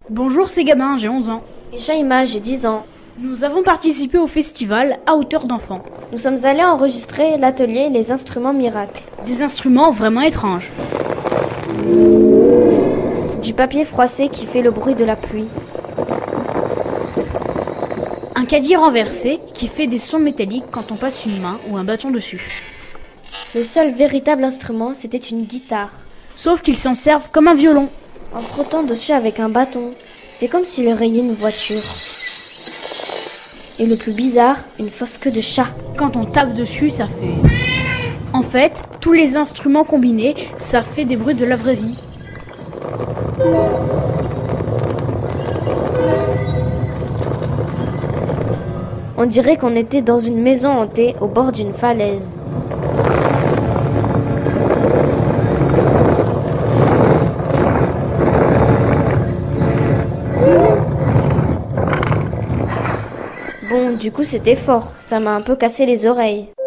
Bonjour, c'est Gabin, j'ai 11 ans. Et Shaima, j'ai 10 ans. Nous avons participé au festival à hauteur d'enfants. Nous sommes allés enregistrer l'atelier Les instruments miracles. Des instruments vraiment étranges. Du papier froissé qui fait le bruit de la pluie. Un caddie renversé qui fait des sons métalliques quand on passe une main ou un bâton dessus. Le seul véritable instrument, c'était une guitare. Sauf qu'ils s'en servent comme un violon. En frottant dessus avec un bâton, c'est comme s'il rayait une voiture. Et le plus bizarre, une fausse queue de chat. Quand on tape dessus, ça fait... En fait, tous les instruments combinés, ça fait des bruits de la vraie vie. On dirait qu'on était dans une maison hantée au bord d'une falaise. Bon, du coup c'était fort, ça m'a un peu cassé les oreilles.